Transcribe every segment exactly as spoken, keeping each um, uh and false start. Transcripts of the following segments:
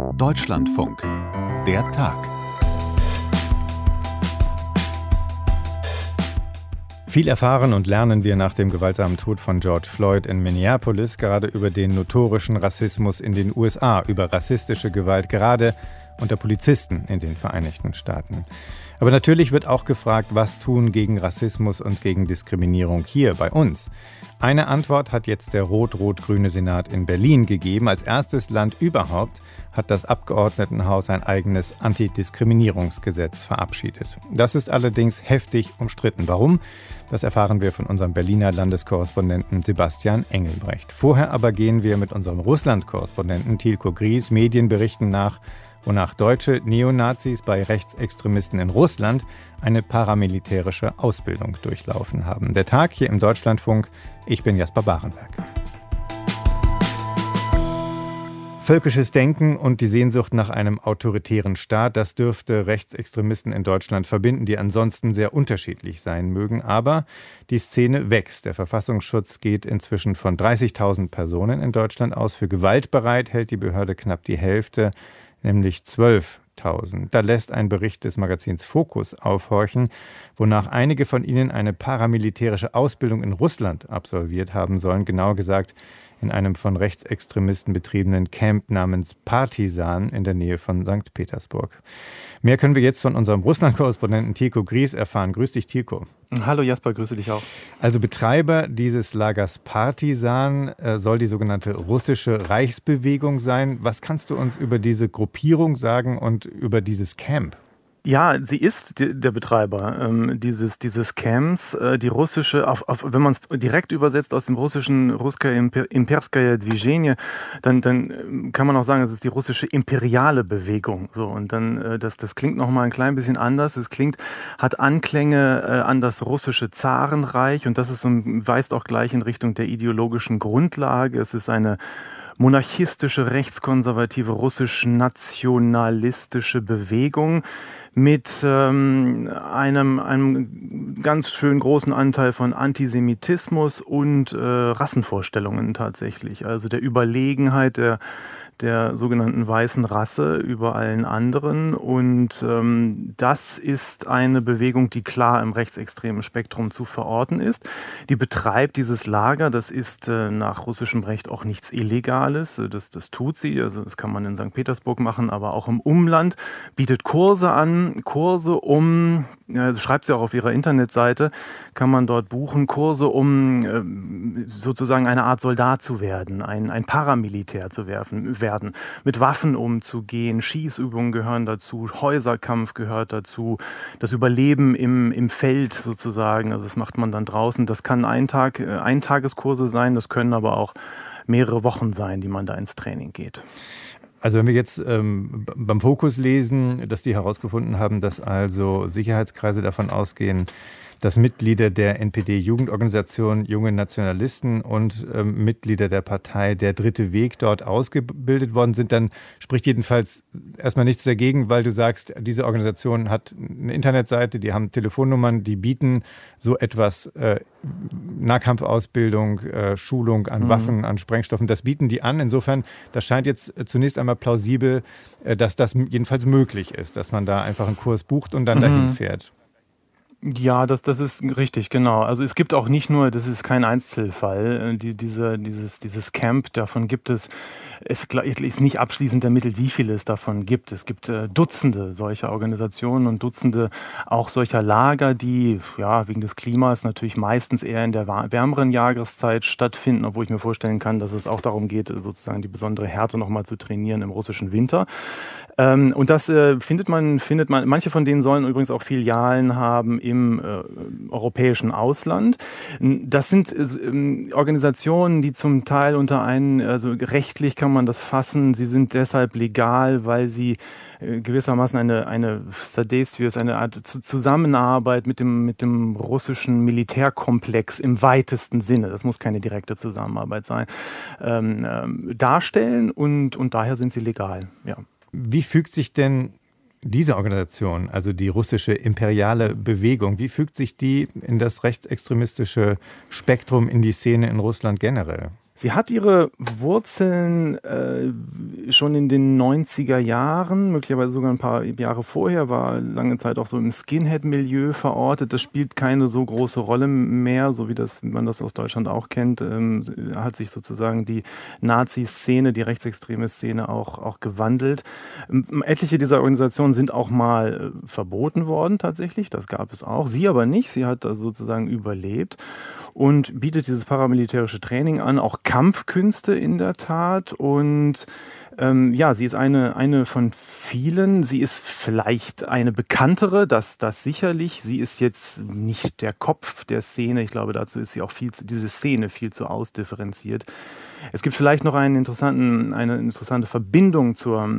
Deutschlandfunk. Der Tag. Viel erfahren und lernen wir nach dem gewaltsamen Tod von George Floyd in Minneapolis gerade über den notorischen Rassismus in den U S A, über rassistische Gewalt gerade unter Polizisten in den Vereinigten Staaten. Aber natürlich wird auch gefragt, was tun gegen Rassismus und gegen Diskriminierung hier bei uns. Eine Antwort hat jetzt der rot-rot-grüne Senat in Berlin gegeben. Als erstes Land überhaupt hat das Abgeordnetenhaus ein eigenes Antidiskriminierungsgesetz verabschiedet. Das ist allerdings heftig umstritten. Warum? Das erfahren wir von unserem Berliner Landeskorrespondenten Sebastian Engelbrecht. Vorher aber gehen wir mit unserem Russland-Korrespondenten Tilko Gries Medienberichten nach, wonach deutsche Neonazis bei Rechtsextremisten in Russland eine paramilitärische Ausbildung durchlaufen haben. Der Tag hier im Deutschlandfunk. Ich bin Jasper Barenberg. Völkisches Denken und die Sehnsucht nach einem autoritären Staat, das dürfte Rechtsextremisten in Deutschland verbinden, die ansonsten sehr unterschiedlich sein mögen. Aber die Szene wächst. Der Verfassungsschutz geht inzwischen von dreißigtausend Personen in Deutschland aus. Für gewaltbereit hält die Behörde knapp die Hälfte, nämlich zwölftausend. Da lässt ein Bericht des Magazins Focus aufhorchen, wonach einige von ihnen eine paramilitärische Ausbildung in Russland absolviert haben sollen. Genauer gesagt in einem von Rechtsextremisten betriebenen Camp namens Partisan in der Nähe von Sankt Petersburg. Mehr können wir jetzt von unserem Russland-Korrespondenten Tilko Gries erfahren. Grüß dich, Tilko. Hallo Jasper, grüße dich auch. Also Betreiber dieses Lagers Partisan äh, soll die sogenannte russische Reichsbewegung sein. Was kannst du uns über diese Gruppierung sagen und über dieses Camp? Ja, sie ist die, der Betreiber ähm, dieses, dieses Camps, äh, die russische, auf, auf, wenn man es direkt übersetzt aus dem russischen Russkaya Imperskaya Dvizhenie, dann, dann kann man auch sagen, es ist die russische imperiale Bewegung. So, und dann, äh, das, das klingt nochmal ein klein bisschen anders. Es klingt, hat Anklänge äh, an das russische Zarenreich und das ist so, weist auch gleich in Richtung der ideologischen Grundlage. Es ist eine monarchistische, rechtskonservative, russisch-nationalistische Bewegung mit ähm, einem, einem ganz schön großen Anteil von Antisemitismus und äh, Rassenvorstellungen tatsächlich. Also der Überlegenheit der der sogenannten weißen Rasse über allen anderen. Und ähm, das ist eine Bewegung, die klar im rechtsextremen Spektrum zu verorten ist. Die betreibt dieses Lager, das ist äh, nach russischem Recht auch nichts Illegales. Das, das tut sie, also das kann man in Sankt Petersburg machen, aber auch im Umland, bietet Kurse an, Kurse um, ja, schreibt sie auch auf ihrer Internetseite, kann man dort buchen, Kurse um äh, sozusagen eine Art Soldat zu werden, ein, ein Paramilitär zu werfen, werden, mit Waffen umzugehen, Schießübungen gehören dazu, Häuserkampf gehört dazu, das Überleben im, im Feld sozusagen, also das macht man dann draußen. Das kann ein Tag, Eintageskurse sein, das können aber auch mehrere Wochen sein, die man da ins Training geht. Also wenn wir jetzt ähm, beim Fokus lesen, dass die herausgefunden haben, dass also Sicherheitskreise davon ausgehen, dass Mitglieder der N P D-Jugendorganisation Junge Nationalisten und ähm, Mitglieder der Partei Der Dritte Weg dort ausgebildet worden sind, dann spricht jedenfalls erstmal nichts dagegen, weil du sagst, diese Organisation hat eine Internetseite, die haben Telefonnummern, die bieten so etwas, äh, Nahkampfausbildung, äh, Schulung an mhm. Waffen, an Sprengstoffen, das bieten die an. Insofern, das scheint jetzt zunächst einmal plausibel, äh, dass das jedenfalls möglich ist, dass man da einfach einen Kurs bucht und dann mhm. dahin fährt. Ja, das, das ist richtig, genau. Also es gibt auch nicht nur, das ist kein Einzelfall, die, diese, dieses, dieses Camp, davon gibt es, es ist nicht abschließend ermittelt, wie viele es davon gibt. Es gibt äh, Dutzende solcher Organisationen und Dutzende auch solcher Lager, die ja wegen des Klimas natürlich meistens eher in der wärmeren Jahreszeit stattfinden, obwohl ich mir vorstellen kann, dass es auch darum geht, sozusagen die besondere Härte nochmal zu trainieren im russischen Winter. Ähm, und das äh, findet man, findet man, manche von denen sollen übrigens auch Filialen haben im äh, europäischen Ausland. Das sind äh, Organisationen, die zum Teil unter einen, also rechtlich kann man das fassen, sie sind deshalb legal, weil sie äh, gewissermaßen eine, eine Sadestvius, eine Art Zusammenarbeit mit dem, mit dem russischen Militärkomplex im weitesten Sinne, das muss keine direkte Zusammenarbeit sein, ähm, ähm, darstellen und, und daher sind sie legal, ja. Wie fügt sich denn diese Organisation, also die russische imperiale Bewegung, wie fügt sich die in das rechtsextremistische Spektrum, in die Szene in Russland generell? Sie hat ihre Wurzeln äh, schon in den neunziger Jahren, möglicherweise sogar ein paar Jahre vorher, war lange Zeit auch so im Skinhead-Milieu verortet. Das spielt keine so große Rolle mehr, so wie das, wie man das aus Deutschland auch kennt. Ähm, hat sich sozusagen die Nazi-Szene, die rechtsextreme Szene auch, auch gewandelt. Ähm, etliche dieser Organisationen sind auch mal äh, verboten worden tatsächlich, das gab es auch. Sie aber nicht, sie hat also sozusagen überlebt und bietet dieses paramilitärische Training an, auch Kampfkünste in der Tat. Und ähm, ja, sie ist eine, eine von vielen. Sie ist vielleicht eine bekanntere, das, das sicherlich. Sie ist jetzt nicht der Kopf der Szene. Ich glaube, dazu ist sie auch viel zu, diese Szene viel zu ausdifferenziert. Es gibt vielleicht noch einen interessanten, eine interessante Verbindung zur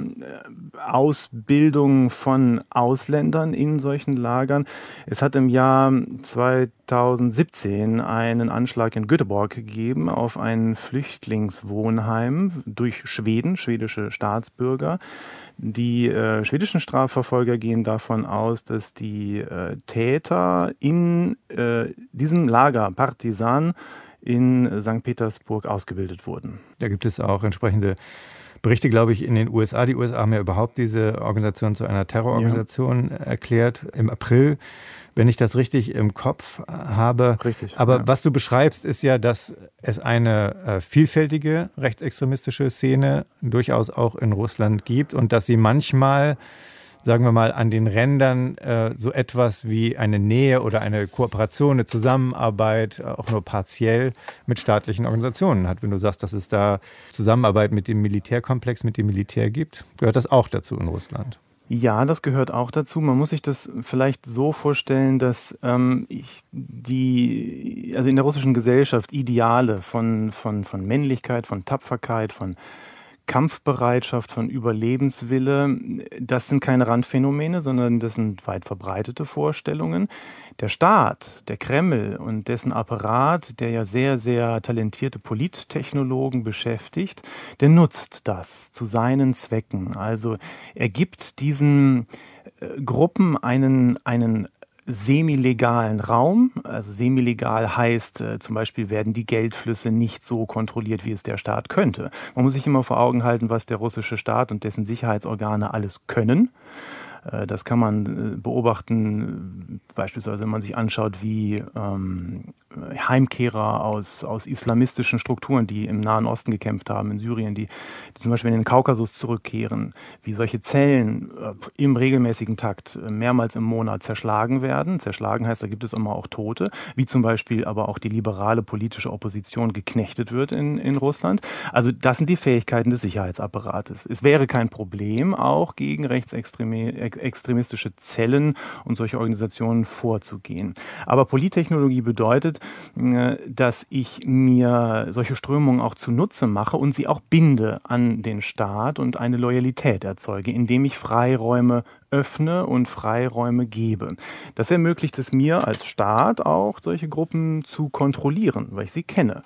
Ausbildung von Ausländern in solchen Lagern. Es hat im Jahr zweitausendsiebzehn einen Anschlag in Göteborg gegeben auf ein Flüchtlingswohnheim durch Schweden, schwedische Staatsbürger. Die äh, schwedischen Strafverfolger gehen davon aus, dass die äh, Täter in äh, diesem Lager Partisan in Sankt Petersburg ausgebildet wurden. Da gibt es auch entsprechende Berichte, glaube ich, in den U S A. Die U S A haben ja überhaupt diese Organisation zu einer Terrororganisation ja. erklärt im April, wenn ich das richtig im Kopf habe. Richtig. Aber ja. was du beschreibst, ist ja, dass es eine äh, vielfältige rechtsextremistische Szene durchaus auch in Russland gibt und dass sie manchmal, sagen wir mal, an den Rändern äh, so etwas wie eine Nähe oder eine Kooperation, eine Zusammenarbeit, äh, auch nur partiell mit staatlichen Organisationen hat. Wenn du sagst, dass es da Zusammenarbeit mit dem Militärkomplex, mit dem Militär gibt, gehört das auch dazu in Russland? Ja, das gehört auch dazu. Man muss sich das vielleicht so vorstellen, dass ähm, ich die, also in der russischen Gesellschaft Ideale von, von, von Männlichkeit, von Tapferkeit, von Kampfbereitschaft, von Überlebenswille, das sind keine Randphänomene, sondern das sind weit verbreitete Vorstellungen. Der Staat, der Kreml und dessen Apparat, der ja sehr, sehr talentierte Polittechnologen beschäftigt, der nutzt das zu seinen Zwecken. Also er gibt diesen äh, Gruppen einen, einen semi-legalen Raum. Also semi-legal heißt äh, zum Beispiel werden die Geldflüsse nicht so kontrolliert, wie es der Staat könnte. Man muss sich immer vor Augen halten, was der russische Staat und dessen Sicherheitsorgane alles können. Äh, das kann man äh, beobachten, äh, beispielsweise wenn man sich anschaut, wie ähm, Heimkehrer aus, aus islamistischen Strukturen, die im Nahen Osten gekämpft haben, in Syrien, die, die zum Beispiel in den Kaukasus zurückkehren, wie solche Zellen äh, im regelmäßigen Takt äh, mehrmals im Monat zerschlagen werden. Zerschlagen heißt, da gibt es immer auch Tote, wie zum Beispiel aber auch die liberale politische Opposition geknechtet wird in, in Russland. Also das sind die Fähigkeiten des Sicherheitsapparates. Es wäre kein Problem, auch gegen rechtsextremistische Zellen und solche Organisationen vorzugehen. Aber Polittechnologie bedeutet, dass ich mir solche Strömungen auch zunutze mache und sie auch binde an den Staat und eine Loyalität erzeuge, indem ich Freiräume öffne und Freiräume gebe. Das ermöglicht es mir als Staat auch, solche Gruppen zu kontrollieren, weil ich sie kenne.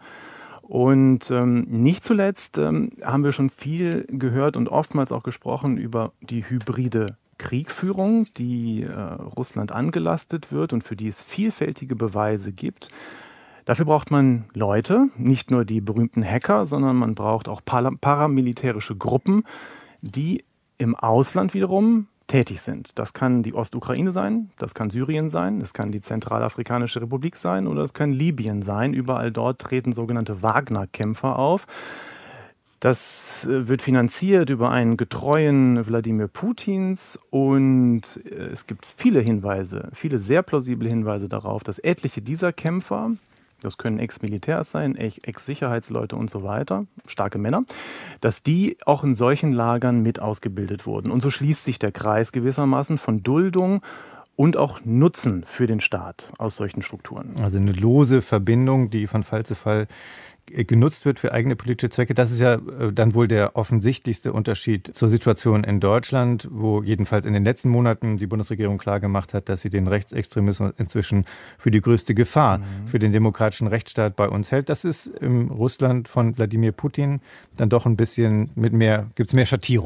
Und ähm, nicht zuletzt ähm, haben wir schon viel gehört und oftmals auch gesprochen über die hybride Kriegführung, die äh, Russland angelastet wird und für die es vielfältige Beweise gibt. Dafür braucht man Leute, nicht nur die berühmten Hacker, sondern man braucht auch paramilitärische Gruppen, die im Ausland wiederum tätig sind. Das kann die Ostukraine sein, das kann Syrien sein, das kann die Zentralafrikanische Republik sein oder es kann Libyen sein. Überall dort treten sogenannte Wagner-Kämpfer auf. Das wird finanziert über einen getreuen Wladimir Putins und es gibt viele Hinweise, viele sehr plausible Hinweise darauf, dass etliche dieser Kämpfer, das können Ex-Militärs sein, Ex-Sicherheitsleute und so weiter, starke Männer, dass die auch in solchen Lagern mit ausgebildet wurden. Und so schließt sich der Kreis gewissermaßen von Duldung und auch Nutzen für den Staat aus solchen Strukturen. Also eine lose Verbindung, die von Fall zu Fall genutzt wird für eigene politische Zwecke. Das ist ja dann wohl der offensichtlichste Unterschied zur Situation in Deutschland, wo jedenfalls in den letzten Monaten die Bundesregierung klargemacht hat, dass sie den Rechtsextremismus inzwischen für die größte Gefahr mhm. für den demokratischen Rechtsstaat bei uns hält. Das ist im Russland von Wladimir Putin dann doch ein bisschen mit mehr, gibt es mehr Schattierung.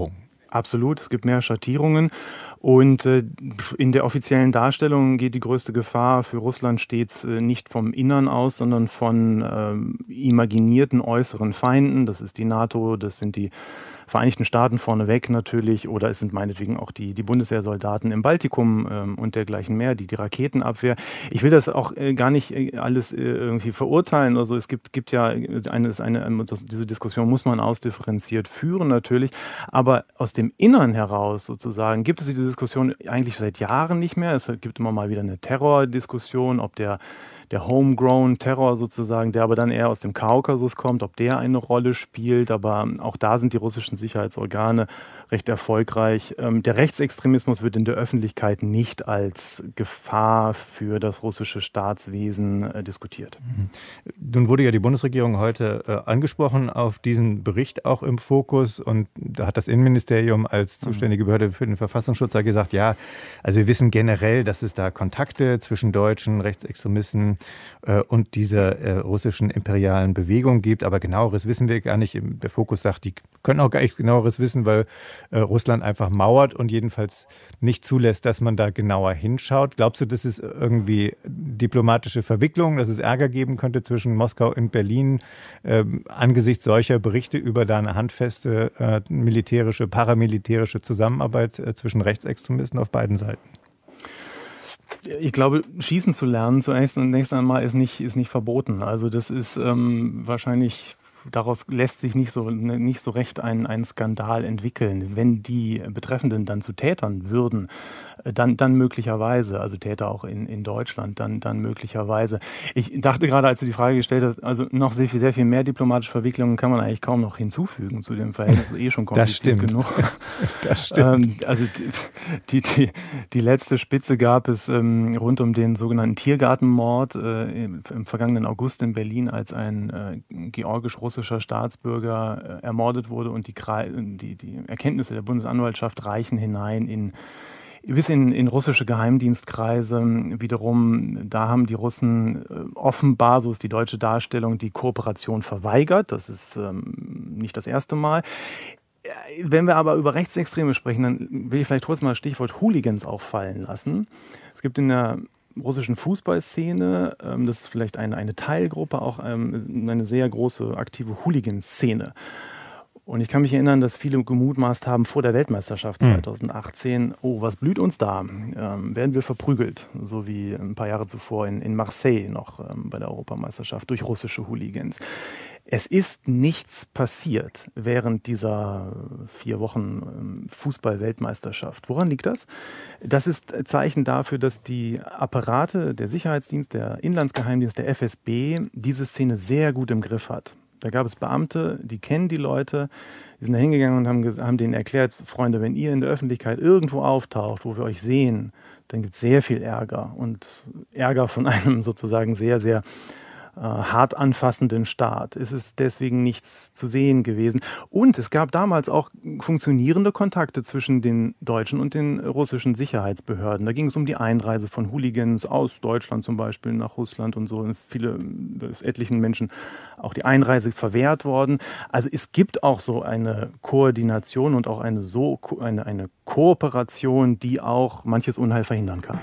Absolut, es gibt mehr Schattierungen und äh, in der offiziellen Darstellung geht die größte Gefahr für Russland stets äh, nicht vom Innern aus, sondern von äh, imaginierten äußeren Feinden. Das ist die NATO, das sind die Vereinigten Staaten vorneweg natürlich, oder es sind meinetwegen auch die, die Bundeswehrsoldaten im Baltikum ähm, und dergleichen mehr, die, die Raketenabwehr. Ich will das auch äh, gar nicht äh, alles äh, irgendwie verurteilen. Also es gibt, gibt ja eine, eine, das, diese Diskussion muss man ausdifferenziert führen natürlich, aber aus dem Innern heraus sozusagen gibt es diese Diskussion eigentlich seit Jahren nicht mehr. Es gibt immer mal wieder eine Terrordiskussion, ob der der Homegrown Terror sozusagen, der aber dann eher aus dem Kaukasus kommt, ob der eine Rolle spielt. Aber auch da sind die russischen Sicherheitsorgane recht erfolgreich. Der Rechtsextremismus wird in der Öffentlichkeit nicht als Gefahr für das russische Staatswesen diskutiert. Nun wurde ja die Bundesregierung heute angesprochen auf diesen Bericht auch im Fokus. Und da hat das Innenministerium als zuständige Behörde für den Verfassungsschutz gesagt, ja, also wir wissen generell, dass es da Kontakte zwischen deutschen Rechtsextremisten und dieser äh, russischen imperialen Bewegung gibt. Aber genaueres wissen wir gar nicht. Der Fokus sagt, die können auch gar nichts genaueres wissen, weil äh, Russland einfach mauert und jedenfalls nicht zulässt, dass man da genauer hinschaut. Glaubst du, das ist irgendwie diplomatische Verwicklung, dass es Ärger geben könnte zwischen Moskau und Berlin äh, angesichts solcher Berichte über da eine handfeste äh, militärische, paramilitärische Zusammenarbeit äh, zwischen Rechtsextremisten auf beiden Seiten? Ich glaube, schießen zu lernen zunächst und nächst einmal ist nicht, ist nicht verboten. Also das ist ähm, wahrscheinlich, daraus lässt sich nicht so, nicht so recht ein, ein Skandal entwickeln. Wenn die Betreffenden dann zu Tätern würden, dann, dann möglicherweise, also Täter auch in, in Deutschland, dann, dann möglicherweise. Ich dachte gerade, als du die Frage gestellt hast, also noch sehr viel, sehr viel mehr diplomatische Verwicklungen kann man eigentlich kaum noch hinzufügen zu dem Verhältnis, eh schon kompliziert genug. Das stimmt. ähm, also die, die, die letzte Spitze gab es ähm, rund um den sogenannten Tiergartenmord äh, im, im vergangenen August in Berlin, als ein äh, georgisch-russischer Staatsbürger äh, ermordet wurde und die, die, die Erkenntnisse der Bundesanwaltschaft reichen hinein in bis in, in russische Geheimdienstkreise wiederum. Da haben die Russen äh, offenbar, so ist die deutsche Darstellung, die Kooperation verweigert. Das ist ähm, nicht das erste Mal. Wenn wir aber über Rechtsextreme sprechen, dann will ich vielleicht kurz mal das Stichwort Hooligans auch fallen lassen. Es gibt in der russischen Fußballszene, ähm, das ist vielleicht eine, eine Teilgruppe, auch ähm, eine sehr große aktive Hooligan-Szene. Und ich kann mich erinnern, dass viele gemutmaßt haben vor der Weltmeisterschaft zwanzig achtzehn, oh, was blüht uns da? Ähm, werden wir verprügelt, so wie ein paar Jahre zuvor in, in Marseille noch ähm, bei der Europameisterschaft durch russische Hooligans. Es ist nichts passiert während dieser vier Wochen ähm, Fußball-Weltmeisterschaft. Woran liegt das? Das ist Zeichen dafür, dass die Apparate, der Sicherheitsdienst, der Inlandsgeheimdienst, der F S B, diese Szene sehr gut im Griff hat. Da gab es Beamte, die kennen die Leute, die sind da hingegangen und haben, haben denen erklärt, Freunde, wenn ihr in der Öffentlichkeit irgendwo auftaucht, wo wir euch sehen, dann gibt es sehr viel Ärger. Und Ärger von einem sozusagen sehr, sehr äh, hart anfassenden Staat. Es ist deswegen nichts zu sehen gewesen. Und es gab damals auch funktionierende Kontakte zwischen den deutschen und den russischen Sicherheitsbehörden. Da ging es um die Einreise von Hooligans aus Deutschland zum Beispiel nach Russland und so. Und viele, da ist etlichen Menschen auch die Einreise verwehrt worden. Also es gibt auch so eine Koordination und auch eine, so, eine, eine Kooperation, die auch manches Unheil verhindern kann.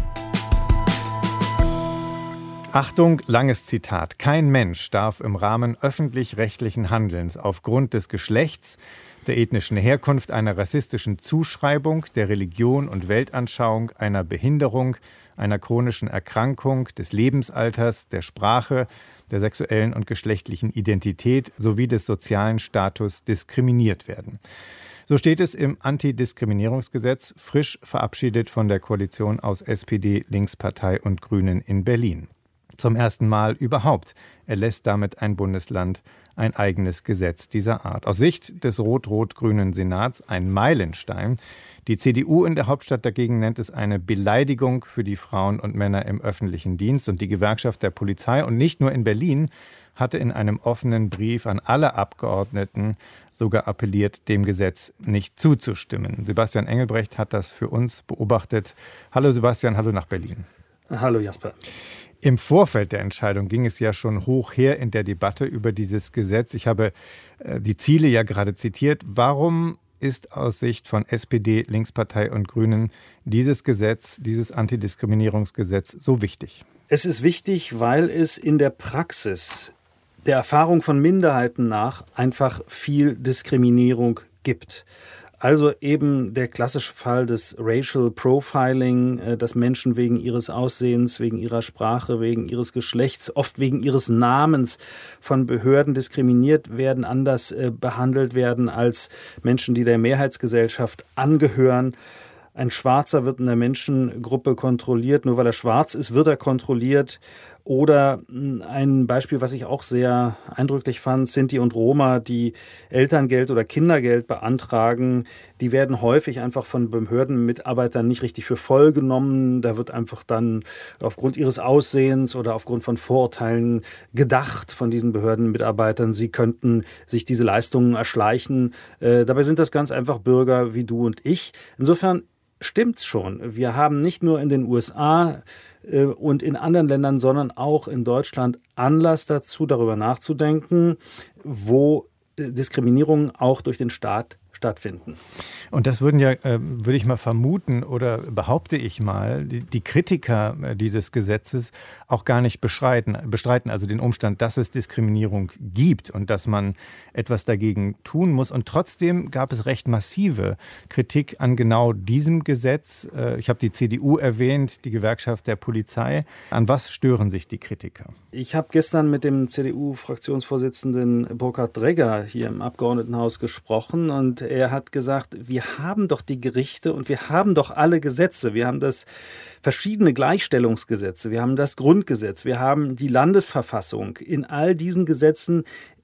Achtung, langes Zitat. Kein Mensch darf im Rahmen öffentlich-rechtlichen Handelns aufgrund des Geschlechts, der ethnischen Herkunft, einer rassistischen Zuschreibung, der Religion und Weltanschauung, einer Behinderung, einer chronischen Erkrankung, des Lebensalters, der Sprache, der sexuellen und geschlechtlichen Identität sowie des sozialen Status diskriminiert werden. So steht es im Antidiskriminierungsgesetz, frisch verabschiedet von der Koalition aus S P D, Linkspartei und Grünen in Berlin. Zum ersten Mal überhaupt erlässt damit ein Bundesland ein eigenes Gesetz dieser Art. Aus Sicht des rot-rot-grünen Senats ein Meilenstein. Die C D U in der Hauptstadt dagegen nennt es eine Beleidigung für die Frauen und Männer im öffentlichen Dienst. Und die Gewerkschaft der Polizei, und nicht nur in Berlin, hatte in einem offenen Brief an alle Abgeordneten sogar appelliert, dem Gesetz nicht zuzustimmen. Sebastian Engelbrecht hat das für uns beobachtet. Hallo Sebastian, hallo nach Berlin. Hallo Jasper. Im Vorfeld der Entscheidung ging es ja schon hoch her in der Debatte über dieses Gesetz. Ich habe äh, die Ziele ja gerade zitiert. Warum ist aus Sicht von S P D, Linkspartei und Grünen dieses Gesetz, dieses Antidiskriminierungsgesetz so wichtig? Es ist wichtig, weil es in der Praxis der Erfahrung von Minderheiten nach einfach viel Diskriminierung gibt. Also eben der klassische Fall des Racial Profiling, dass Menschen wegen ihres Aussehens, wegen ihrer Sprache, wegen ihres Geschlechts, oft wegen ihres Namens von Behörden diskriminiert werden, anders behandelt werden als Menschen, die der Mehrheitsgesellschaft angehören. Ein Schwarzer wird in der Menschengruppe kontrolliert, nur weil er schwarz ist, wird er kontrolliert. Oder ein Beispiel, was ich auch sehr eindrücklich fand, Sinti und Roma, die Elterngeld oder Kindergeld beantragen, die werden häufig einfach von Behördenmitarbeitern nicht richtig für voll genommen. Da wird einfach dann aufgrund ihres Aussehens oder aufgrund von Vorurteilen gedacht von diesen Behördenmitarbeitern, sie könnten sich diese Leistungen erschleichen. Äh, dabei sind das ganz einfach Bürger wie du und ich. Insofern stimmt's schon. Wir haben nicht nur in den U S A äh, und in anderen Ländern, sondern auch in Deutschland Anlass dazu, darüber nachzudenken, wo äh, Diskriminierungen auch durch den Staat stattfinden. Und das würden ja, äh, würde ich mal vermuten oder behaupte ich mal, die, die Kritiker äh, dieses Gesetzes auch gar nicht bestreiten, bestreiten, also den Umstand, dass es Diskriminierung gibt und dass man etwas dagegen tun muss. Und trotzdem gab es recht massive Kritik an genau diesem Gesetz. Äh, ich habe die C D U erwähnt, die Gewerkschaft der Polizei. An was stören sich die Kritiker? Ich habe gestern mit dem C D U-Fraktionsvorsitzenden Burkhard Dregger hier im Abgeordnetenhaus gesprochen und er hat gesagt, wir haben doch die Gerichte und wir haben doch alle Gesetze. Wir haben das verschiedene Gleichstellungsgesetze, wir haben das Grundgesetz, wir haben die Landesverfassung. In all diesen Gesetzen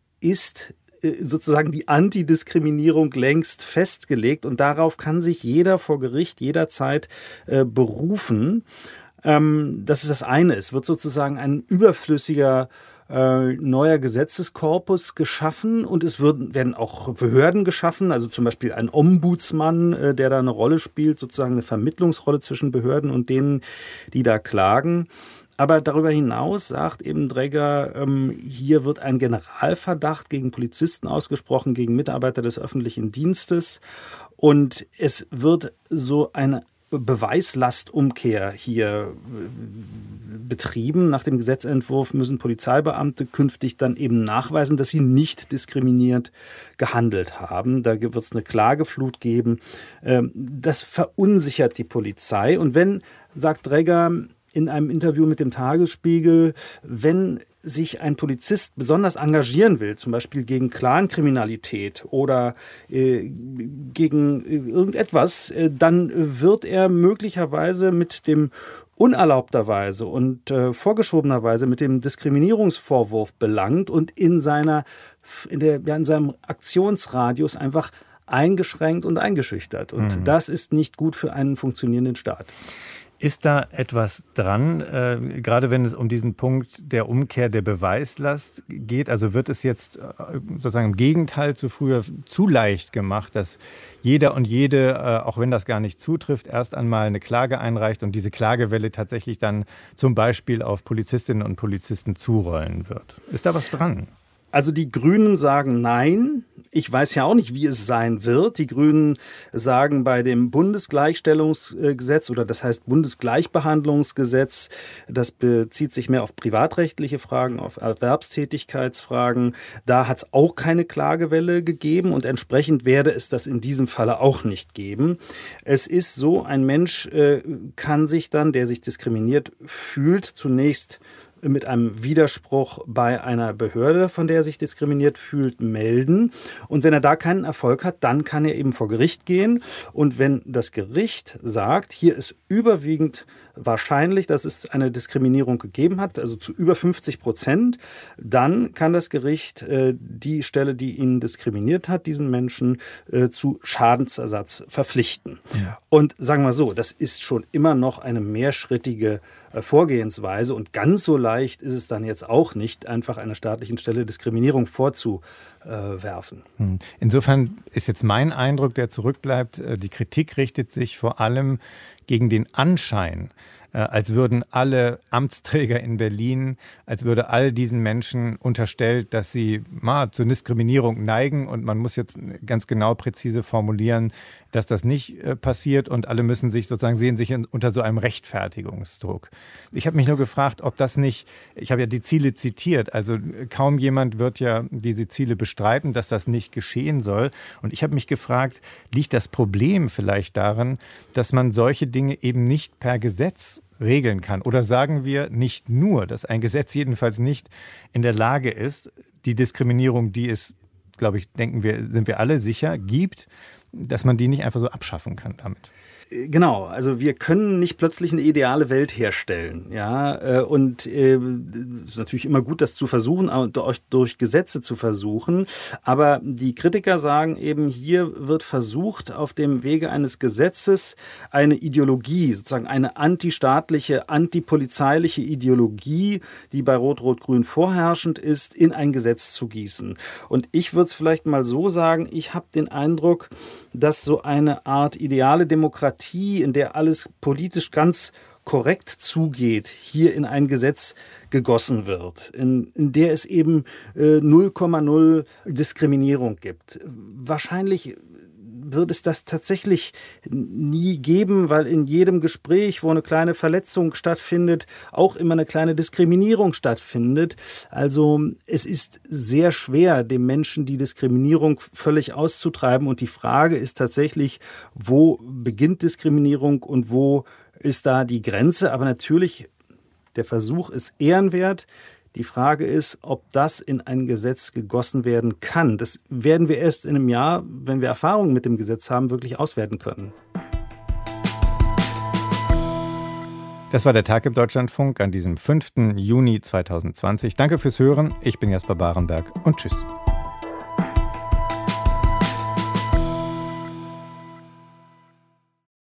ist sozusagen die Antidiskriminierung längst festgelegt und darauf kann sich jeder vor Gericht jederzeit äh, berufen. Ähm, das ist das eine. Es wird sozusagen ein überflüssiger Äh, neuer Gesetzeskorpus geschaffen und es wird, werden auch Behörden geschaffen, also zum Beispiel ein Ombudsmann, äh, der da eine Rolle spielt, sozusagen eine Vermittlungsrolle zwischen Behörden und denen, die da klagen. Aber darüber hinaus sagt eben Dregger, ähm, hier wird ein Generalverdacht gegen Polizisten ausgesprochen, gegen Mitarbeiter des öffentlichen Dienstes und es wird so eine Beweislastumkehr hier betrieben. Nach dem Gesetzentwurf müssen Polizeibeamte künftig dann eben nachweisen, dass sie nicht diskriminierend gehandelt haben. Da wird es eine Klageflut geben. Das verunsichert die Polizei. Und wenn, sagt Dregger in einem Interview mit dem Tagesspiegel, wenn sich ein Polizist besonders engagieren will, zum Beispiel gegen Clankriminalität oder äh, gegen irgendetwas, äh, dann wird er möglicherweise mit dem unerlaubterweise und äh, vorgeschobenerweise mit dem Diskriminierungsvorwurf belangt und in seiner, in der, ja, in seinem Aktionsradius einfach eingeschränkt und eingeschüchtert. Und mhm. das ist nicht gut für einen funktionierenden Staat. Ist da etwas dran, äh, gerade wenn es um diesen Punkt der Umkehr der Beweislast geht? Also wird es jetzt äh, sozusagen im Gegenteil zu früher zu leicht gemacht, dass jeder und jede, äh, auch wenn das gar nicht zutrifft, erst einmal eine Klage einreicht und diese Klagewelle tatsächlich dann zum Beispiel auf Polizistinnen und Polizisten zurollen wird? Ist da was dran? Also die Grünen sagen nein. Ich weiß ja auch nicht, wie es sein wird. Die Grünen sagen bei dem Bundesgleichstellungsgesetz oder das heißt Bundesgleichbehandlungsgesetz, das bezieht sich mehr auf privatrechtliche Fragen, auf Erwerbstätigkeitsfragen. Da hat es auch keine Klagewelle gegeben und entsprechend werde es das in diesem Falle auch nicht geben. Es ist so, ein Mensch äh, kann sich dann, der sich diskriminiert fühlt, zunächst mit einem Widerspruch bei einer Behörde, von der er sich diskriminiert fühlt, melden. Und wenn er da keinen Erfolg hat, dann kann er eben vor Gericht gehen. Und wenn das Gericht sagt, hier ist überwiegend wahrscheinlich, dass es eine Diskriminierung gegeben hat, also zu über fünfzig Prozent, dann kann das Gericht äh, die Stelle, die ihn diskriminiert hat, diesen Menschen äh, zu Schadensersatz verpflichten. Ja. Und sagen wir so, das ist schon immer noch eine mehrschrittige äh, Vorgehensweise und ganz so leicht ist es dann jetzt auch nicht, einfach einer staatlichen Stelle Diskriminierung vorzuwerfen. Insofern ist jetzt mein Eindruck, der zurückbleibt, die Kritik richtet sich vor allem gegen den Anschein, äh, als würden alle Amtsträger in Berlin, als würde all diesen Menschen unterstellt, dass sie mal zur Diskriminierung neigen und man muss jetzt ganz genau präzise formulieren, dass das nicht äh, passiert und alle müssen sich sozusagen sehen sich in, unter so einem Rechtfertigungsdruck. Ich habe mich nur gefragt, ob das nicht, ich habe ja die Ziele zitiert, also kaum jemand wird ja diese Ziele bestreiten, dass das nicht geschehen soll. Und ich habe mich gefragt, liegt das Problem vielleicht darin, dass man solche Dinge eben nicht per Gesetz regeln kann? Oder sagen wir nicht nur, dass ein Gesetz jedenfalls nicht in der Lage ist, die Diskriminierung, die es, glaube ich, denken wir, sind wir alle sicher, gibt, dass man die nicht einfach so abschaffen kann damit? Genau, also wir können nicht plötzlich eine ideale Welt herstellen, ja, und es ist natürlich immer gut, das zu versuchen, durch, durch Gesetze zu versuchen, aber die Kritiker sagen eben, hier wird versucht, auf dem Wege eines Gesetzes eine Ideologie, sozusagen eine antistaatliche, antipolizeiliche Ideologie, die bei Rot-Rot-Grün vorherrschend ist, in ein Gesetz zu gießen. Und ich würde es vielleicht mal so sagen, ich habe den Eindruck, dass so eine Art ideale Demokratie, in der alles politisch ganz korrekt zugeht, hier in ein Gesetz gegossen wird, in, in der es eben äh, null Komma null Diskriminierung gibt. Wahrscheinlich wird es das tatsächlich nie geben, weil in jedem Gespräch, wo eine kleine Verletzung stattfindet, auch immer eine kleine Diskriminierung stattfindet. Also es ist sehr schwer, dem Menschen die Diskriminierung völlig auszutreiben. Und die Frage ist tatsächlich, wo beginnt Diskriminierung und wo ist da die Grenze? Aber natürlich, der Versuch ist ehrenwert. Die Frage ist, ob das in ein Gesetz gegossen werden kann. Das werden wir erst in einem Jahr, wenn wir Erfahrungen mit dem Gesetz haben, wirklich auswerten können. Das war der Tag im Deutschlandfunk an diesem fünften Juni zweitausendzwanzig. Danke fürs Hören. Ich bin Jasper Barenberg und tschüss.